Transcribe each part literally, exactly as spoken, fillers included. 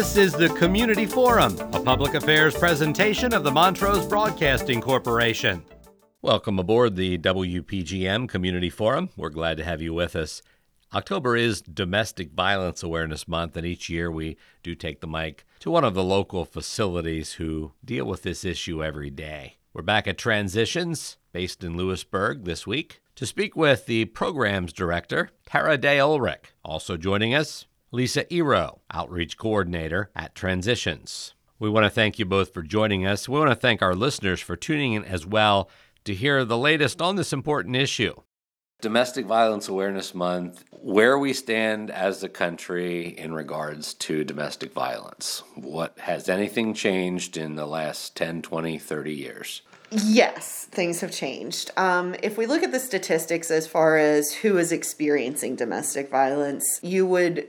This is the Community Forum, a public affairs presentation of the Montrose Broadcasting Corporation. Welcome aboard the W P G M Community Forum. We're glad to have you with us. October is Domestic Violence Awareness Month, and each year we do take the mic to one of the local facilities who deal with this issue every day. We're back at Transitions, based in Lewisburg this week, to speak with the Programs Director, Tara Day Ulrich. Also joining us, Lisa Ero, Outreach Coordinator at Transitions. We want to thank you both for joining us. We want to thank our listeners for tuning in as well to hear the latest on this important issue. Domestic Violence Awareness Month, where we stand as a country in regards to domestic violence. What has anything changed in the last ten, twenty, thirty years? Yes, things have changed. Um, if we look at the statistics as far as who is experiencing domestic violence, you would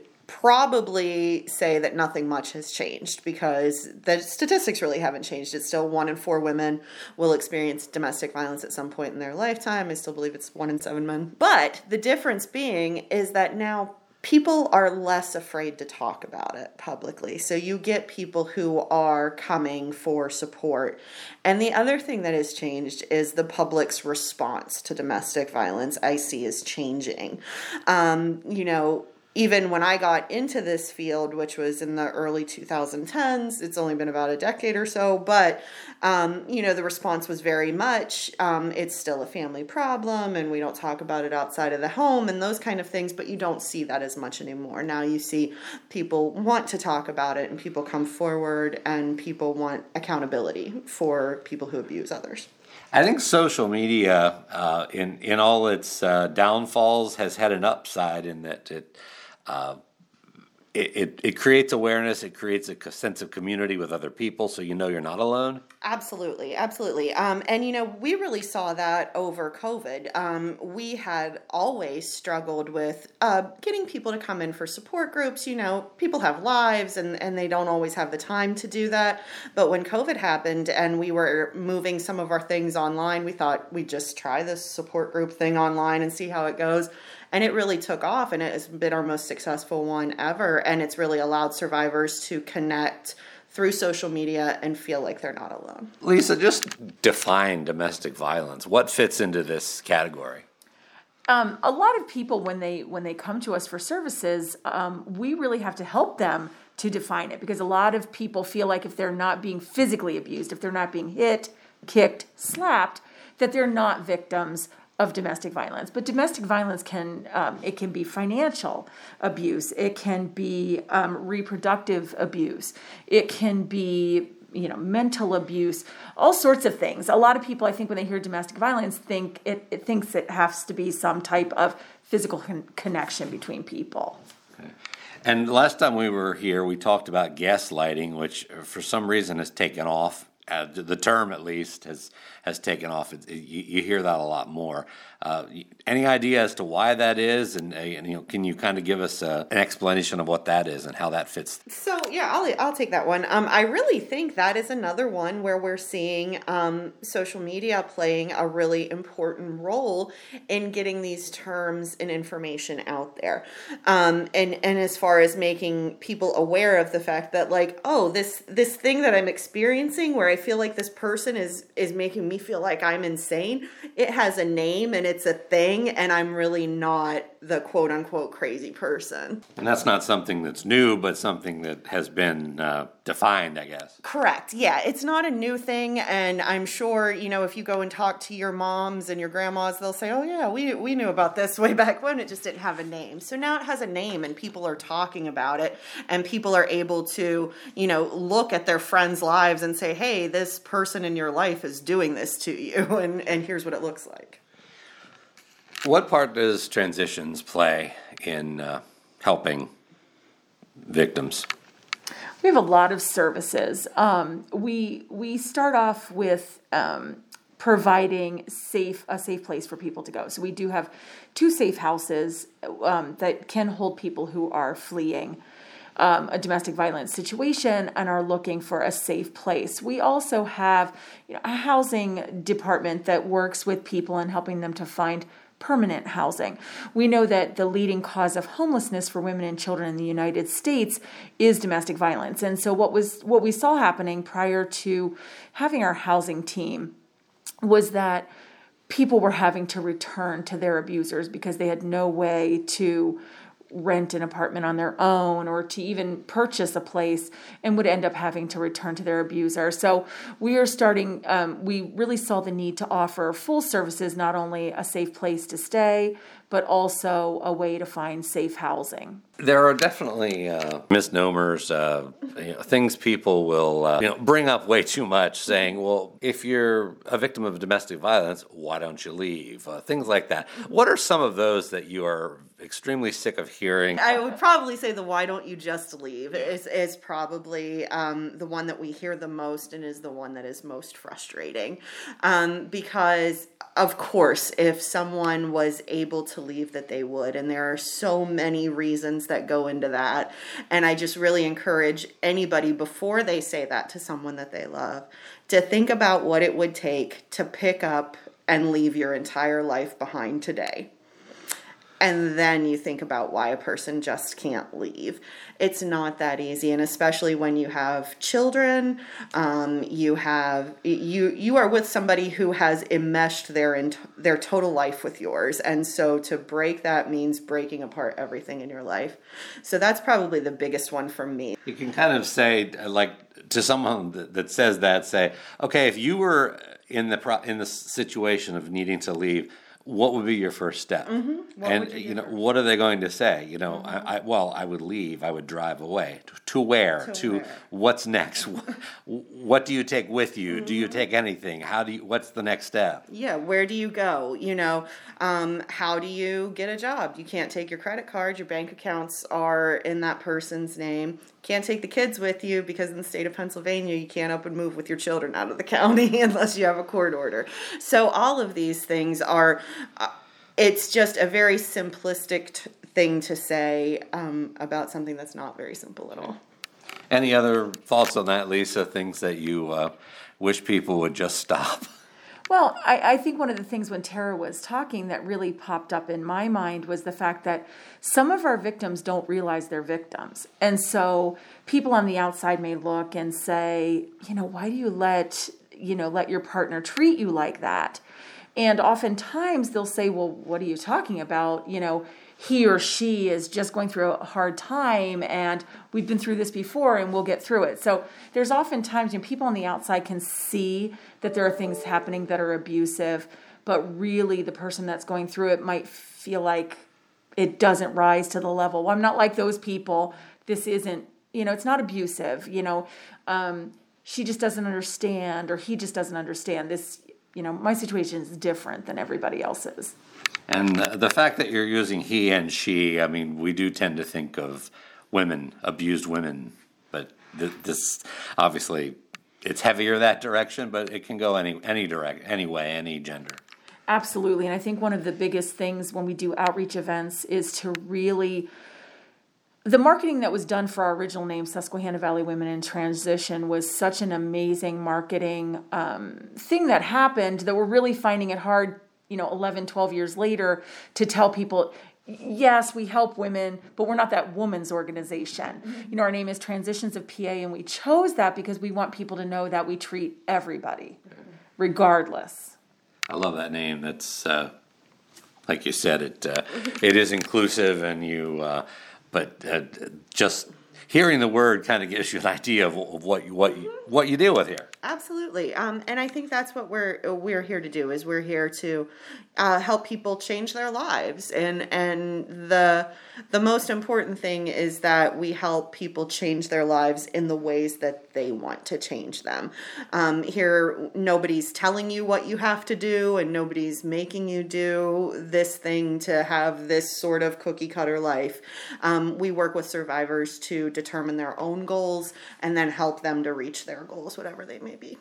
probably say that nothing much has changed because the statistics really haven't changed. It's still one in four women will experience domestic violence at some point in their lifetime. I still believe it's one in seven men. But the difference being is that now people are less afraid to talk about it publicly. So you get people who are coming for support. And the other thing that has changed is the public's response to domestic violence, I see, is changing. Um, you know, Even when I got into this field, which was in the early twenty tens, it's only been about a decade or so, but, um, you know, the response was very much, um, it's still a family problem and we don't talk about it outside of the home and those kind of things, but you don't see that as much anymore. Now you see people want to talk about it and people come forward and people want accountability for people who abuse others. I think social media, uh, in, in all its uh, downfalls, has had an upside in that it Uh, it, it it creates awareness. It creates a sense of community with other people, so you know you're not alone. Absolutely, absolutely. Um, and, you know, we really saw that over COVID. Um, we had always struggled with uh, getting people to come in for support groups. You know, people have lives and, and they don't always have the time to do that. But when COVID happened and we were moving some of our things online, we thought we'd just try this support group thing online and see how it goes. And it really took off, and it has been our most successful one ever. And it's really allowed survivors to connect through social media and feel like they're not alone. Lisa, just define domestic violence. What fits into this category? Um, a lot of people, when they when they come to us for services, um, we really have to help them to define it, because a lot of people feel like if they're not being physically abused, if they're not being hit, kicked, slapped, that they're not victims of domestic violence. But domestic violence can, um, it can be financial abuse. It can be um, reproductive abuse. It can be, you know, mental abuse, all sorts of things. A lot of people, I think, when they hear domestic violence, think it, it thinks it has to be some type of physical con- connection between people. Okay. And last time we were here, we talked about gaslighting, which for some reason has taken off. Uh, the term, at least, has has taken off. It, it, you, you hear that a lot more. Uh, any idea as to why that is, and, uh, and you know, can you kind of give us uh, an explanation of what that is and how that fits? So yeah, I'll I'll take that one. Um, I really think that is another one where we're seeing um, social media playing a really important role in getting these terms and information out there, um, and and as far as making people aware of the fact that, like, oh, this this thing that I'm experiencing where I feel like this person is is making me feel like I'm insane. It has a name and it's a thing, and I'm really not the quote unquote crazy person. And that's not something that's new, but something that has been uh, defined, I guess. Correct. Yeah, it's not a new thing, and I'm sure, you know, if you go and talk to your moms and your grandmas, they'll say, "Oh yeah, we we knew about this way back when. It just didn't have a name." So now it has a name, and people are talking about it, and people are able to, you know, look at their friends' lives and say, "Hey, this person in your life is doing this to you, and and here's what it looks like." What part does Transitions play in uh, helping victims? We have a lot of services. Um, we we start off with um, providing safe a safe place for people to go. So we do have two safe houses um, that can hold people who are fleeing Um, a domestic violence situation and are looking for a safe place. We also have, you know, a housing department that works with people and helping them to find permanent housing. We know that the leading cause of homelessness for women and children in the United States is domestic violence. And so what was what we saw happening prior to having our housing team was that people were having to return to their abusers because they had no way to rent an apartment on their own or to even purchase a place, and would end up having to return to their abuser. So we are starting, um, we really saw the need to offer full services, not only a safe place to stay, but also a way to find safe housing. There are definitely uh, misnomers, uh, you know, things people will uh, you know, bring up way too much, saying, well, if you're a victim of domestic violence, why don't you leave? Uh, things like that. What are some of those that you are extremely sick of hearing? I would probably say the why don't you just leave is, is probably um, the one that we hear the most and is the one that is most frustrating. Um, because, of course, if someone was able to leave, that they would. And there are so many reasons that go into that. And I just really encourage anybody, before they say that to someone that they love, to think about what it would take to pick up and leave your entire life behind today. And then you think about why a person just can't leave. It's not that easy, and especially when you have children, um, you have you you are with somebody who has enmeshed their in, their total life with yours, and so to break that means breaking apart everything in your life. So that's probably the biggest one for me. You can kind of say, like, to someone that, that says that, say, okay, if you were in the pro- in the situation of needing to leave, what would be your first step? Mm-hmm. And, you, you know, first? What are they going to say? You know, mm-hmm. I, I, well, I would leave. I would drive away. To, to where? To, to where? What's next? What do you take with you? Mm-hmm. Do you take anything? How do you, what's the next step? Yeah, where do you go? You know, um, how do you get a job? You can't take your credit card. Your bank accounts are in that person's name. Can't take the kids with you because in the state of Pennsylvania, you can't up and move with your children out of the county unless you have a court order. So all of these things are, uh, it's just a very simplistic t- thing to say um, about something that's not very simple at all. Any other thoughts on that, Lisa? Things that you uh, wish people would just stop? Well, I, I think one of the things when Tara was talking that really popped up in my mind was the fact that some of our victims don't realize they're victims. And so people on the outside may look and say, you know, why do you let, you know, let your partner treat you like that? And oftentimes they'll say, well, what are you talking about? You know, he or she is just going through a hard time and we've been through this before and we'll get through it. So there's oftentimes, you know, people on the outside can see that there are things happening that are abusive, but really the person that's going through it might feel like it doesn't rise to the level. Well, I'm not like those people. This isn't, you know, it's not abusive. You know, um, she just doesn't understand, or he just doesn't understand this. You know, my situation is different than everybody else's. And the fact that you're using he and she, I mean, we do tend to think of women, abused women, but th- this obviously it's heavier that direction, but it can go any any direct, any way, any gender. Absolutely, and I think one of the biggest things when we do outreach events is to really, the marketing that was done for our original name, Susquehanna Valley Women in Transition, was such an amazing marketing um, thing that happened that we're really finding it hard, you know, eleven, twelve years later, to tell people, yes, we help women, but we're not that woman's organization. Mm-hmm. You know, our name is Transitions of P A, and we chose that because we want people to know that we treat everybody, regardless. I love that name. That's, uh, like you said, it uh, it is inclusive, and you, uh, but uh, just hearing the word kind of gives you an idea of, of what you, what you, what you deal with here. Absolutely, um, and I think that's what we're we're here to do. Is we're here to uh, help people change their lives, and and the the most important thing is that we help people change their lives in the ways that they want to change them. Um, here, nobody's telling you what you have to do, and nobody's making you do this thing to have this sort of cookie cutter life. Um, we work with survivors to determine their own goals and then help them to reach their goals, whatever they may be.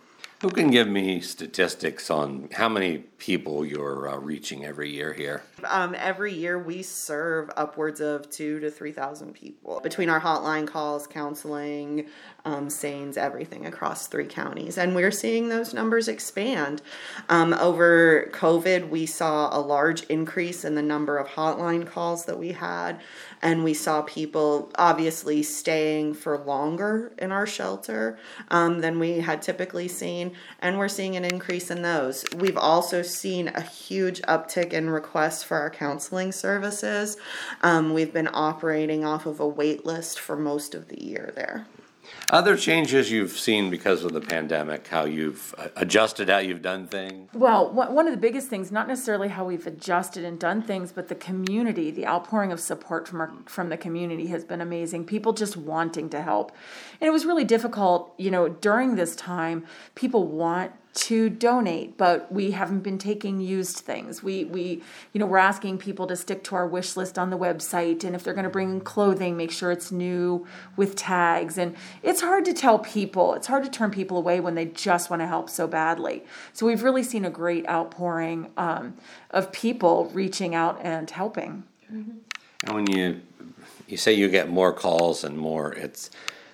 Who can give me statistics on how many people you're uh, reaching every year here? Um, every year we serve upwards of two to three thousand people between our hotline calls, counseling, um, S A N E S, everything across three counties, and we're seeing those numbers expand. Um, over COVID, we saw a large increase in the number of hotline calls that we had, and we saw people obviously staying for longer in our shelter um, than we had typically seen, and we're seeing an increase in those. We've also seen a huge uptick in requests for our counseling services. Um, we've been operating off of a wait list for most of the year there. Other changes you've seen because of the pandemic, how you've adjusted, how you've done things? Well, one of the biggest things, not necessarily how we've adjusted and done things, but the community, the outpouring of support from our, from the community has been amazing. People just wanting to help. And it was really difficult, you know, during this time, people want to donate, but we haven't been taking used things. We, we, you know, we're asking people to stick to our wish list on the website, and if they're going to bring clothing, make sure it's new with tags. And it's hard to tell people, it's hard to turn people away when they just want to help so badly. So we've really seen a great outpouring um, of people reaching out and helping. Mm-hmm. And when you you say you get more calls and more, it's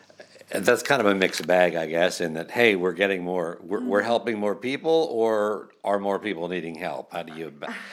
that's kind of a mixed bag, I guess, in that, hey, we're getting more, we're, we're helping more people, or are more people needing help? How do you,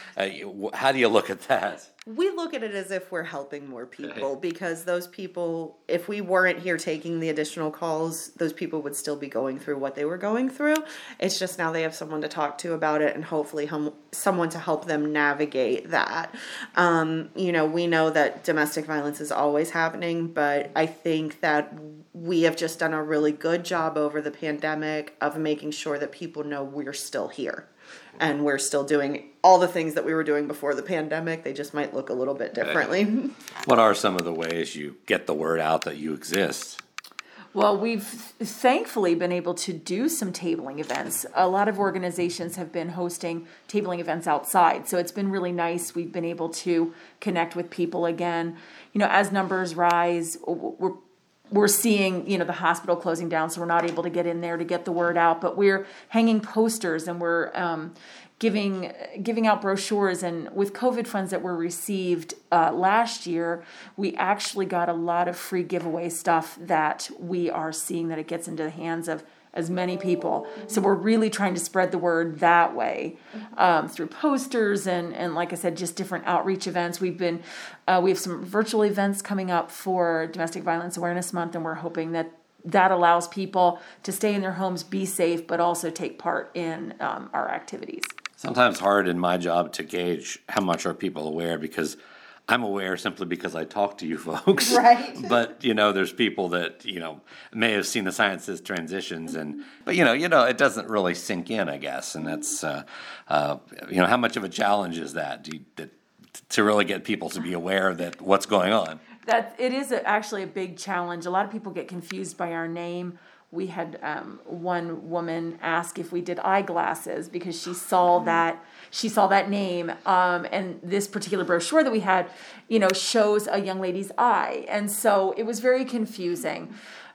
uh, how do you look at that? We look at it as if we're helping more people, because those people, if we weren't here taking the additional calls, those people would still be going through what they were going through. It's just now they have someone to talk to about it, and hopefully hum- someone to help them navigate that. Um, you know, we know that domestic violence is always happening, but I think that we have just done a really good job over the pandemic of making sure that people know we're still here. And we're still doing all the things that we were doing before the pandemic. They just might look a little bit differently. What are some of the ways you get the word out that you exist? Well, we've thankfully been able to do some tabling events. A lot of organizations have been hosting tabling events outside, so it's been really nice. We've been able to connect with people again. You know, as numbers rise, we're We're seeing, you know, the hospital closing down, so we're not able to get in there to get the word out. But we're hanging posters, and we're um, giving giving out brochures. And with COVID funds that were received uh, last year, we actually got a lot of free giveaway stuff that we are seeing that it gets into the hands of as many people. So we're really trying to spread the word that way um, through posters and, and like I said, just different outreach events. We've been, uh, we have some virtual events coming up for Domestic Violence Awareness Month, and we're hoping that that allows people to stay in their homes, be safe, but also take part in um, our activities. Sometimes hard in my job to gauge how much are people aware, because I'm aware simply because I talk to you folks. Right. But, you know, there's people that, you know, may have seen the sciences transitions, and, but, you know, you know, it doesn't really sink in, I guess. And that's, uh, uh, you know, how much of a challenge is that, Do you, that to really get people to be aware that what's going on? That it is a, actually a big challenge. A lot of people get confused by our name. We had um, one woman ask if we did eyeglasses because she saw that she saw that name, um, and this particular brochure that we had, you know, shows a young lady's eye, and so it was very confusing.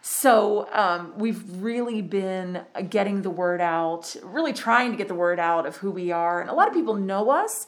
So um, we've really been getting the word out, really trying to get the word out of who we are, and a lot of people know us.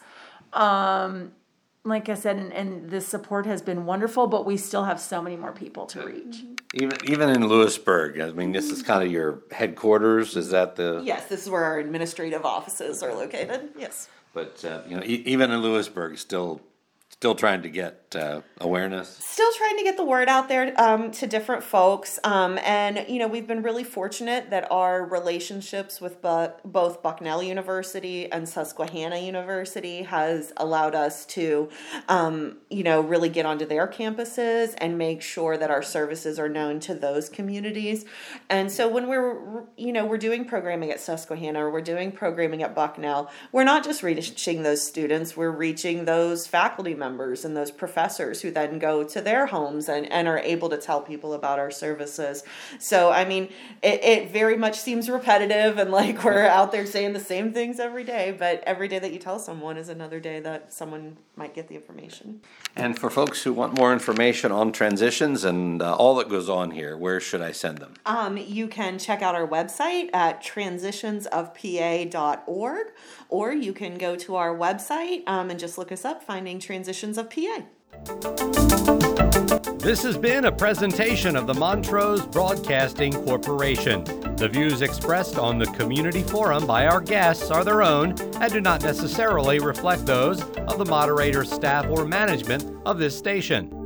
Um, Like I said, and, and the support has been wonderful, but we still have so many more people to reach. Even even in Lewisburg, I mean, this is kind of your headquarters. Is that the? Yes, this is where our administrative offices are located. Yes. But uh, you know, e- even in Lewisburg, still still trying to get uh, awareness. Still trying to get the word out there um, to different folks. Um, and, you know, we've been really fortunate that our relationships with bu- both Bucknell University and Susquehanna University has allowed us to, um, you know, really get onto their campuses and make sure that our services are known to those communities. And so when we're, you know, we're doing programming at Susquehanna or we're doing programming at Bucknell, we're not just reaching those students, we're reaching those faculty members members and those professors who then go to their homes and, and are able to tell people about our services. So, I mean, it, it very much seems repetitive and like we're out there saying the same things every day, but every day that you tell someone is another day that someone might get the information. And for folks who want more information on transitions and uh, all that goes on here, where should I send them? Um, you can check out our website at transitions of P A dot org, or you can go to our website um, and just look us up, finding Transitions of P A. This has been a presentation of the Montrose Broadcasting Corporation. The views expressed on the Community Forum by our guests are their own and do not necessarily reflect those of the moderator, staff, or management of this station.